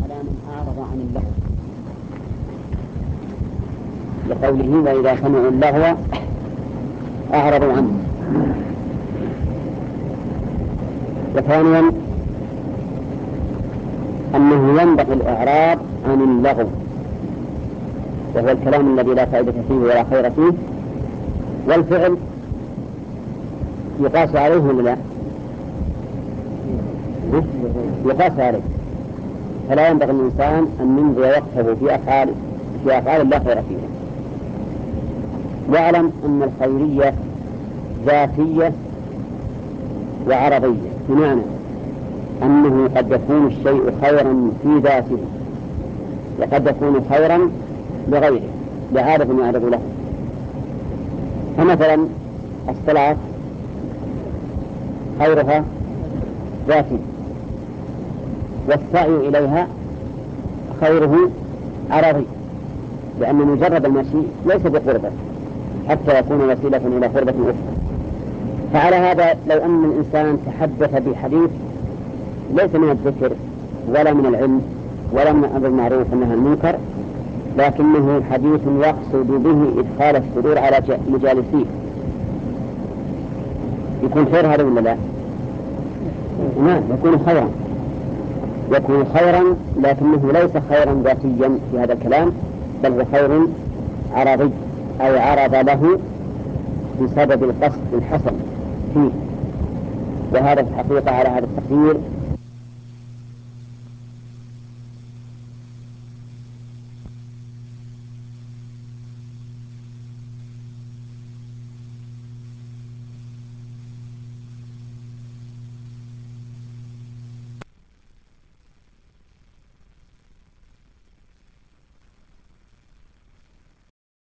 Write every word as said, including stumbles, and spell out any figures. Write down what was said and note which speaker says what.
Speaker 1: على من أعرض عن اللغو، لقوله وإذا سمعوا اللغو أعرضوا عنه. وثانيا أنه ينبغي الإعراض عن اللغو، وهو الكلام الذي لا فائدة فيه ولا خير فيه، والفعل يقاس عليه ولا لا؟ يقاس عليه، فلا ينبغي الإنسان أن يمضي وقته في أفعال في أفعال لا خير فيها. واعلم أن الخيرية ذاتية وعرضية، بمعنى أنه قد يكون الشيء خيرا في ذاته وقد يكون خيرا لغيره لعارض يعرض له. فمثلا الصلاة خيرها ذاتي، والسعي إليها خيره عرضي، لأن مجرد المشي ليس بقربة حتى يكون وسيلة إلى قربة أخرى. فعلى هذا لو أن الإنسان تحدث بحديث ليس من الذكر ولا من العلم ولا من الأمر المعروف والنهي عن المنكر، لكنه حديث يقصد به إدخال السرور على مجالسيه، يكون خير هذا ولا لا؟ نعم، يكون خيرا، يكون خيرا، لكنه ليس خيرا ذاتيا في هذا الكلام، بل هو خير عرضي، أي عرض له بسبب القصد الحسن فيه. وهذا في الحقيقة على هذا التقدير